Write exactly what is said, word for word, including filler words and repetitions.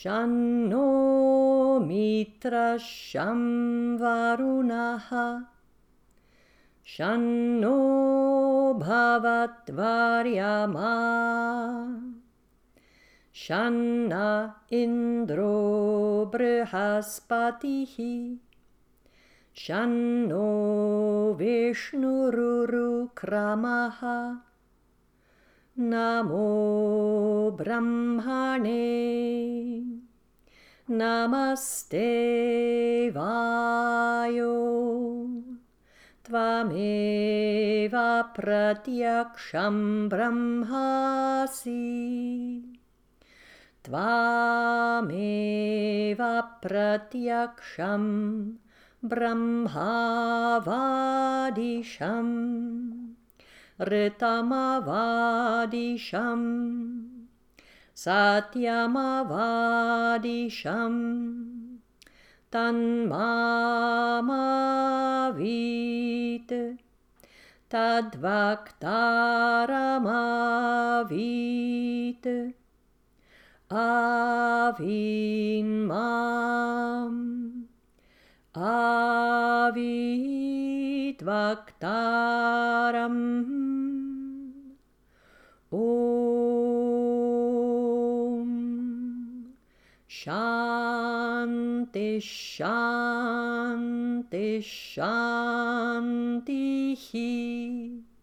Shanno mitra sham varunaha Shanno bhavatvaryama Shanna indro brihaspatihi Shanno vishnururukramaha Namo Brahmane Namaste Vayo Tvameva pratyaksham brahmasi Tvameva pratyaksham brahmavadisham Ritamavadisham Satyamavadisham Tanmamavit Tadvaktaramavit Avinmam Avitvaktaram Om Shanti Shanti Shanti